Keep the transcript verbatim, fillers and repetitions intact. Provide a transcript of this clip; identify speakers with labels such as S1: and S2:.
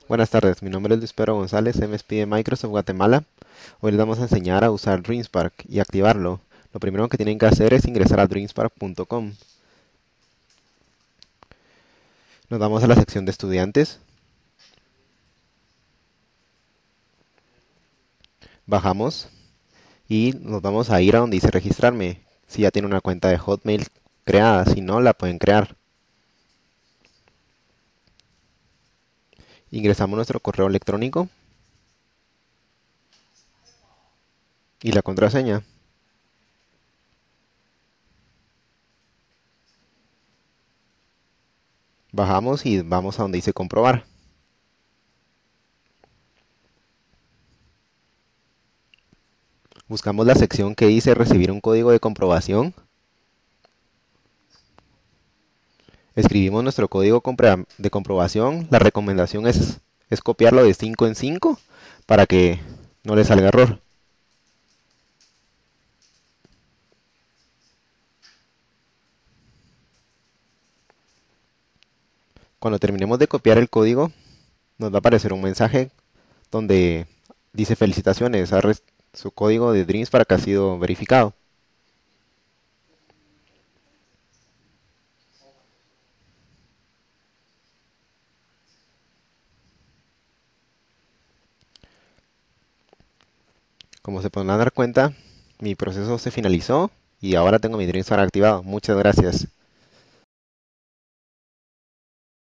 S1: Buenas tardes, mi nombre es Luis Pedro González, M S P de Microsoft Guatemala. Hoy les vamos a enseñar a usar DreamSpark y activarlo. Lo primero que tienen que hacer es ingresar a dreamspark punto com. Nos vamos a la sección de estudiantes, bajamos y nos vamos a ir a donde dice registrarme. Si ya tiene una cuenta de Hotmail creada, si no, la pueden crear. Ingresamos nuestro correo electrónico y la contraseña. Bajamos y vamos a donde dice comprobar. Buscamos la sección que dice recibir un código de comprobación. Escribimos nuestro código de comprobación. La recomendación es, es copiarlo de cinco en cinco para que no le salga error. Cuando terminemos de copiar el código, nos va a aparecer un mensaje donde dice felicitaciones, su código de DreamSpark ha sido verificado. Como se podrán dar cuenta, mi proceso se finalizó y ahora tengo mi DreamSpark activado. Muchas gracias.